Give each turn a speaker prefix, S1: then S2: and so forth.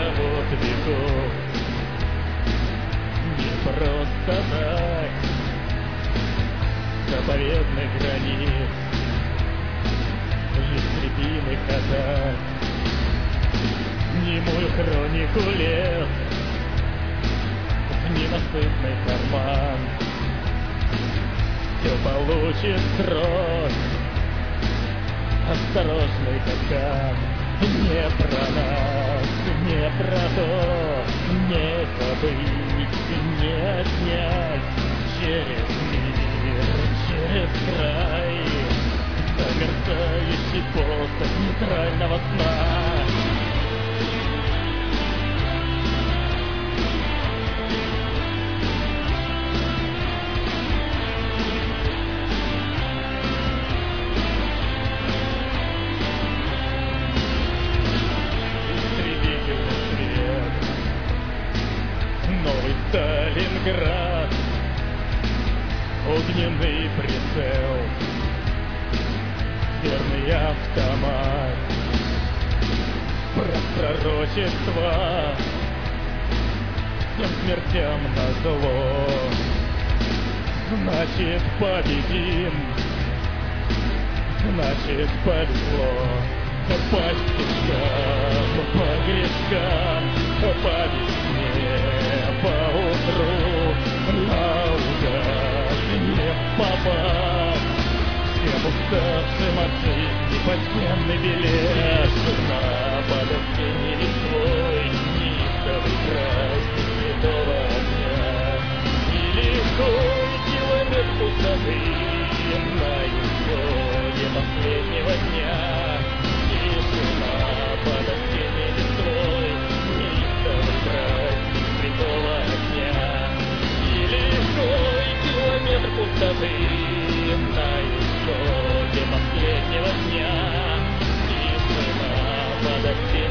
S1: зовут веков. Не просто так заповедных границ, жизнь атак, немую хронику лет в ненасытный карман. Все получит срок, осторожный капкан. Не про нас, не про то, не забыть, не отнять. Через мир, через край, замерцающий полосок нейтрального сна. Новый Сталинград, огненный прицел, верный автомат, пророчества, всем смертям назло. Значит, победим, значит, повезло. По стежкам, по грешкам, по весне, поутру, наугад не попасть. Всем уставшим от жизни подземный билет на подостыне листвой неистовый край святого огня. И лихой километр пустоты на исходе последнего дня. Подостыне листвой неистовый край святого огня. И лихой километр пустоты на исходе последнего дня. И сына подостыне